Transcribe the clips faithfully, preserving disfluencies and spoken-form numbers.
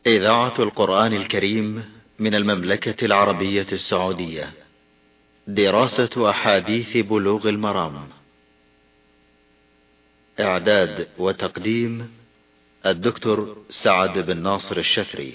إذاعة القرآن الكريم من المملكة العربية السعودية. دراسة أحاديث بلوغ المرام. إعداد وتقديم الدكتور سعد بن ناصر الشفري.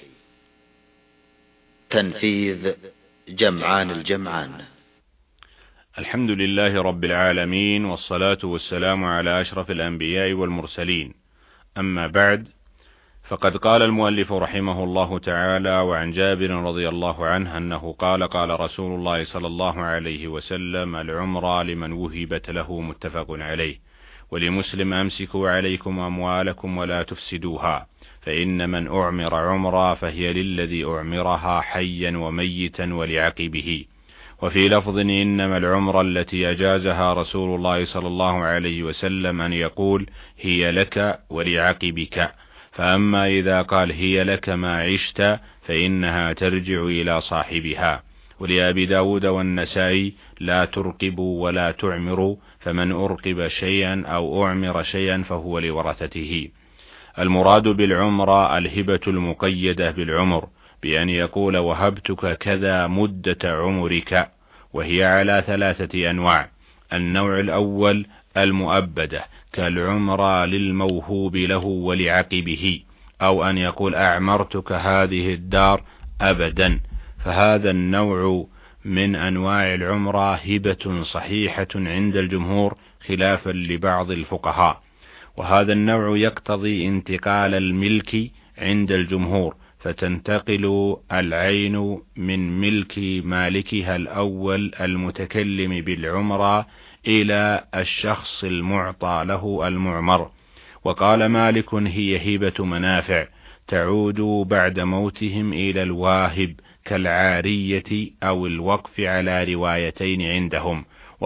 تنفيذ جمعان الجمعان. الحمد لله رب العالمين، والصلاة والسلام على أشرف الأنبياء والمرسلين. أما بعد، فقد قال المؤلف رحمه الله تعالى: وعن جابر رضي الله عنه أنه قال: قال رسول الله صلى الله عليه وسلم: العمرة لمن وهبت له، متفق عليه. ولمسلم: أمسكوا عليكم أموالكم ولا تفسدوها، فإن من أعمر عمرة فهي للذي أعمرها حيا وميتا ولعقبه. وفي لفظ: إنما العمرة التي أجازها رسول الله صلى الله عليه وسلم أن يقول: هي لك ولعقبك. فأما إذا قال: هي لك ما عشت، فإنها ترجع إلى صاحبها. ولأبي داود والنسائي: لا ترقبوا ولا تعمروا، فمن أرقب شيئا أو أعمر شيئا فهو لورثته. المراد بالعمرة الهبة المقيدة بالعمر، بأن يقول: وهبتك كذا مدة عمرك. وهي على ثلاثة أنواع: النوع الأول المؤبدة، كالعمرة للموهوب له ولعقبه، أو أن يقول: أعمرتك هذه الدار أبدا. فهذا النوع من أنواع العمرة هبة صحيحة عند الجمهور، خلافا لبعض الفقهاء. وهذا النوع يقتضي انتقال الملك عند الجمهور، فتنتقل العين من ملك مالكها الأول المتكلم بالعمرة إلى الشخص المعطى له المعمر. وقال مالك: هي هبة منافع تعود بعد موتهم إلى الواهب، كالعارية أو الوقف، على روايتين عندهم،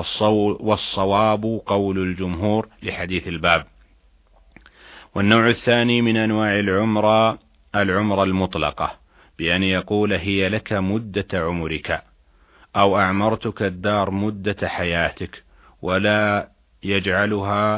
والصواب قول الجمهور لحديث الباب. والنوع الثاني من أنواع العمرة العمرة المطلقة، بأن يقول: هي لك مدة عمرك، أو أعمرتك الدار مدة حياتك، ولا يجعلها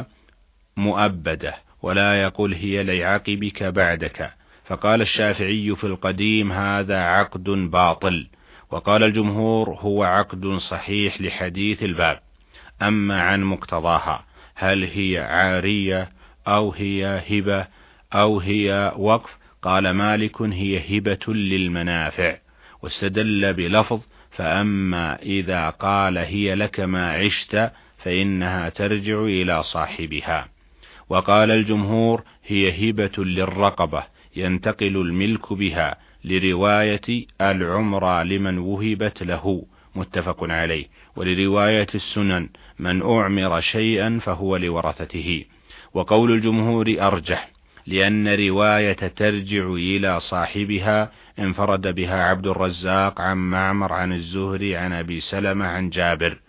مؤبدة، ولا يقول: هي لعقبك بعدك. فقال الشافعي في القديم: هذا عقد باطل. وقال الجمهور: هو عقد صحيح لحديث الباب. أما عن مقتضاها، هل هي عارية أو هي هبة أو هي وقف؟ قال مالك: هي هبة للمنافع، واستدل بلفظ: فأما إذا قال: هي لك ما عشت، فإنها ترجع إلى صاحبها. وقال الجمهور: هي هبة للرقبة، ينتقل الملك بها، لرواية العمرة لمن وهبت له، متفق عليه. ولرواية السنن: من أعمر شيئا فهو لورثته. وقول الجمهور أرجح، لأن رواية ترجع إلى صاحبها انفرد بها عبد الرزاق عن معمر عن الزهري عن أبي سلمة عن جابر.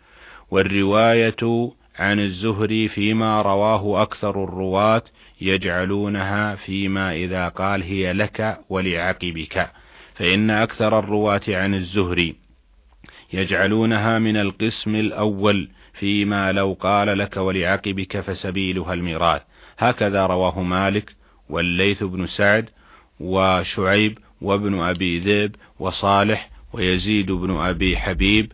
والرواية عن الزهري فيما رواه أكثر الرواة يجعلونها فيما إذا قال: هي لك ولعقبك، فإن أكثر الرواة عن الزهري يجعلونها من القسم الأول، فيما لو قال: لك ولعقبك فسبيلها الميراث. هكذا رواه مالك والليث بن سعد وشعيب وابن أبي ذئب وصالح ويزيد بن أبي حبيب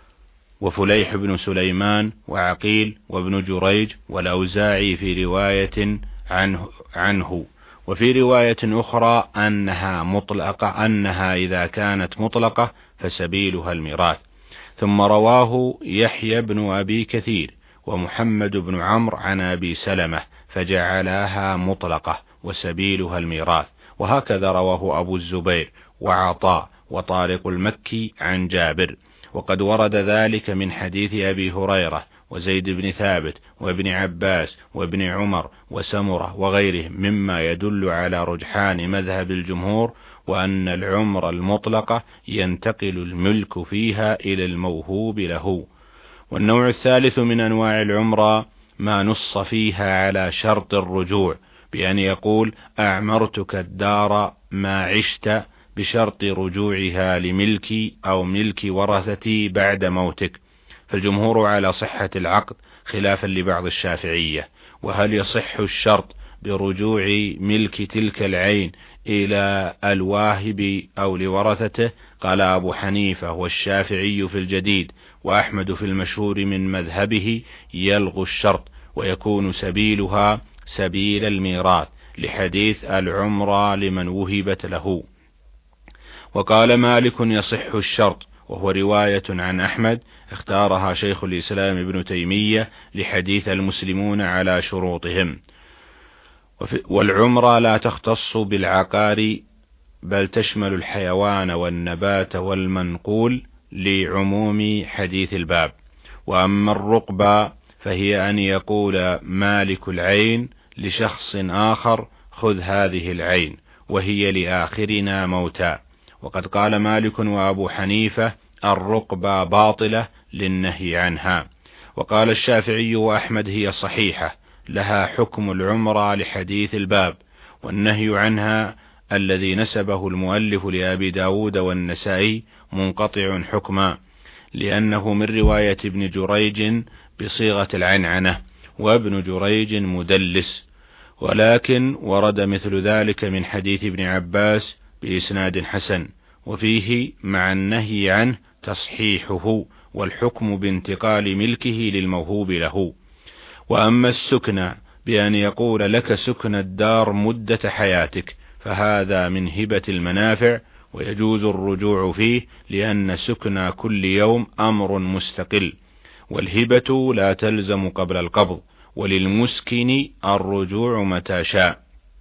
وفليح بن سليمان وعقيل وابن جريج والأوزاعي في رواية عنه, عنه وفي رواية أخرى أنها مطلقة، أنها إذا كانت مطلقة فسبيلها الميراث. ثم رواه يحيى بن أبي كثير ومحمد بن عمرو عن أبي سلمة فجعلها مطلقة وسبيلها الميراث. وهكذا رواه أبو الزبير وعطاء وطارق المكي عن جابر. وقد ورد ذلك من حديث أبي هريرة وزيد بن ثابت وابن عباس وابن عمر وسمرة وغيرهم، مما يدل على رجحان مذهب الجمهور، وأن العمر المطلقة ينتقل الملك فيها إلى الموهوب له. والنوع الثالث من أنواع العمرة ما نص فيها على شرط الرجوع، بأن يقول: أعمرتك الدار ما عشت، بشرط رجوعها لملكي أو ملك ورثتي بعد موتك. فالجمهور على صحة العقد، خلافا لبعض الشافعية. وهل يصح الشرط برجوع ملك تلك العين إلى الواهب أو لورثته. قال أبو حنيفة والشافعي في الجديد وأحمد في المشهور من مذهبه يلغو الشرط ويكون سبيلها سبيل الميراث لحديث العمرة لمن وهبت له. وقال مالك يصح الشرط، وهو رواية عن أحمد اختارها شيخ الإسلام ابن تيمية لحديث المسلمون على شروطهم. والعمرة لا تختص بالعقار بل تشمل الحيوان والنبات والمنقول لعموم حديث الباب. وأما الرقبة فهي أن يقول مالك العين لشخص آخر خذ هذه العين وهي لآخرنا موتا. وقد قال مالك وأبو حنيفة الرقبة باطلة للنهي عنها. وقال الشافعي وأحمد هي صحيحة لها حكم العمرة لحديث الباب، والنهي عنها الذي نسبه المؤلف لأبي داود والنسائي منقطع حكما، لأنه من رواية ابن جريج بصيغة العنعنة، وابن جريج مدلس، ولكن ورد مثل ذلك من حديث ابن عباس بإسناد حسن، وفيه مع النهي عنه تصحيحه والحكم بانتقال ملكه للموهوب له. وأما السكنى بأن يقول لك سكن الدار مدة حياتك فهذا من هبة المنافع ويجوز الرجوع فيه، لأن سكن كل يوم أمر مستقل، والهبة لا تلزم قبل القبض، وللمسكن الرجوع متى شاء،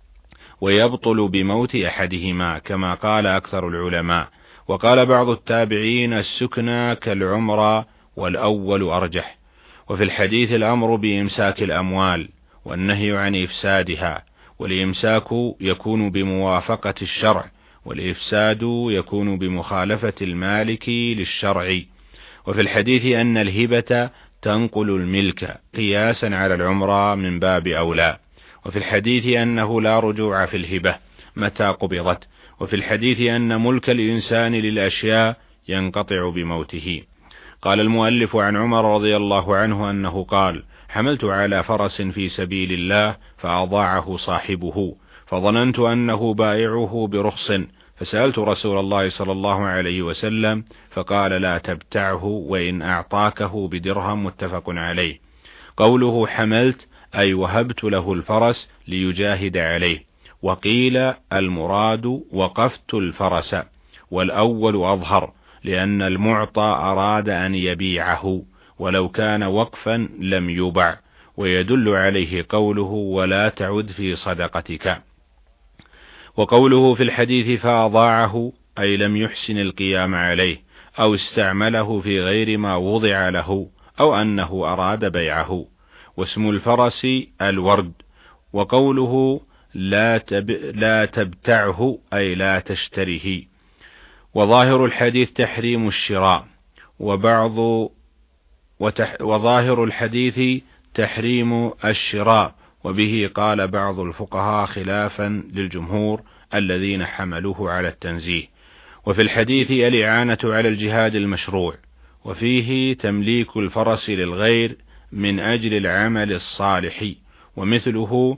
ويبطل بموت أحدهما كما قال أكثر العلماء. وقال بعض التابعين السكنى كالعمرة والأول أرجح. وفي الحديث الأمر بإمساك الأموال والنهي عن إفسادها، والإمساك يكون بموافقة الشرع، والإفساد يكون بمخالفة المالك للشرع. وفي الحديث أن الهبة تنقل الملك قياسا على العمرة من باب أولى. وفي الحديث أنه لا رجوع في الهبة متى قبضت. وفي الحديث أن ملك الإنسان للأشياء ينقطع بموته. قال المؤلف عن عمر رضي الله عنه أنه قال حملت على فرس في سبيل الله فأضاعه صاحبه فظننت أنه بائعه برخص، فسألت رسول الله صلى الله عليه وسلم فقال لا تبتعه وإن أعطاكه بدرهم، متفق عليه. قوله حملت أي وهبت له الفرس ليجاهد عليه. وقيل المراد وقفت الفرس، والأول أظهر لأن المعطى أراد أن يبيعه، ولو كان وقفا لم يبع، ويدل عليه قوله ولا تعد في صدقتك. وقوله في الحديث فأضاعه أي لم يحسن القيام عليه، أو استعمله في غير ما وضع له، أو أنه أراد بيعه. واسم الفرس الورد. وقوله لا, تب... لا تبتعه أي لا تشتره. وظاهر الحديث تحريم الشراء، وبعض وتح... وظاهر الحديث تحريم الشراء، وبه قال بعض الفقهاء خلافا للجمهور الذين حملوه على التنزيه. وفي الحديث الإعانة على الجهاد المشروع، وفيه تمليك الفرس للغير من أجل العمل الصالح، ومثله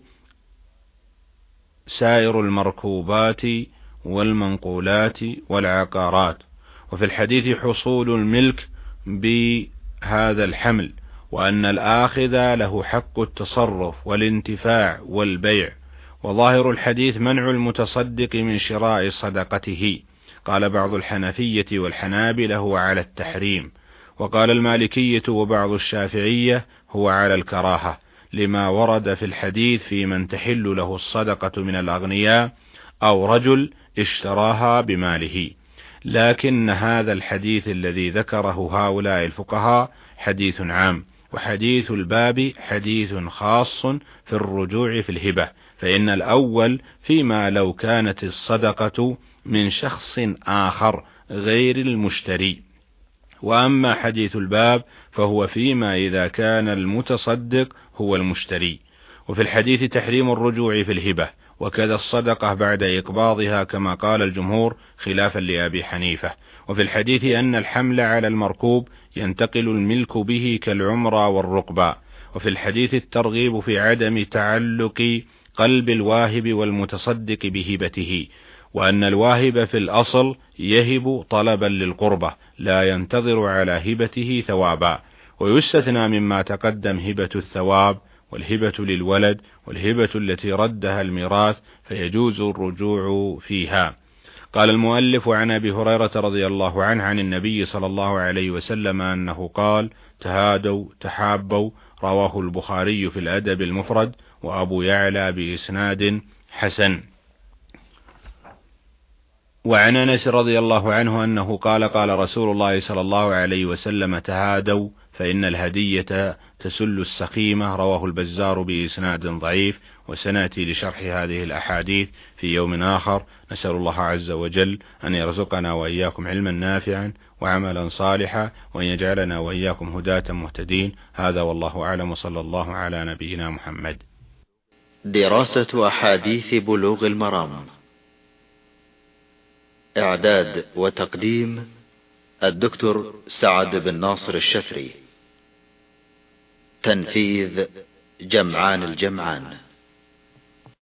سائر المركوبات والمنقولات والعقارات. وفي الحديث حصول الملك بهذا الحمل، وأن الآخذ له حق التصرف والانتفاع والبيع. وظاهر الحديث منع المتصدق من شراء صدقته. قال بعض الحنفية والحنابلة هو على التحريم، وقال المالكية وبعض الشافعية هو على الكراهة، لما ورد في الحديث في من تحل له الصدقة من الأغنياء أو رجل اشتراها بماله. لكن هذا الحديث الذي ذكره هؤلاء الفقهاء حديث عام، وحديث الباب حديث خاص في الرجوع في الهبة، فإن الأول فيما لو كانت الصدقة من شخص آخر غير المشتري، وأما حديث الباب فهو فيما إذا كان المتصدق هو المشتري. وفي الحديث تحريم الرجوع في الهبة، وكذا الصدقة بعد إقباضها كما قال الجمهور خلافا لأبي حنيفة. وفي الحديث أن الحمل على المركوب ينتقل الملك به كالعمرة والرقبة. وفي الحديث الترغيب في عدم تعلق قلب الواهب والمتصدق بهبته، وأن الواهب في الأصل يهب طلبا للقربة لا ينتظر على هبته ثوابا، ويستثنى مما تقدم هبة الثواب والهبة للولد والهبة التي ردها الميراث فيجوز الرجوع فيها. قال المؤلف: عن أبي هريرة رضي الله عنه عن النبي صلى الله عليه وسلم أنه قال: تهادوا تحابوا، رواه البخاري في الأدب المفرد وأبو يعلى بإسناد حسن. وعن أنس رضي الله عنه أنه قال: قال رسول الله صلى الله عليه وسلم: تهادوا فإن الهدية تسل السقيمة، رواه البزار بإسناد ضعيف، وسنأتي لشرح هذه الأحاديث في يوم آخر. نسأل الله عز وجل أن يرزقنا وإياكم علما نافعا وعملا صالحا، وأن يجعلنا وإياكم هداة مهتدين. هذا والله أعلم، وصلى الله على نبينا محمد. دراسة أحاديث بلوغ المرام، إعداد وتقديم الدكتور سعد بن ناصر الشفري، تنفيذ جمعان الجمعان.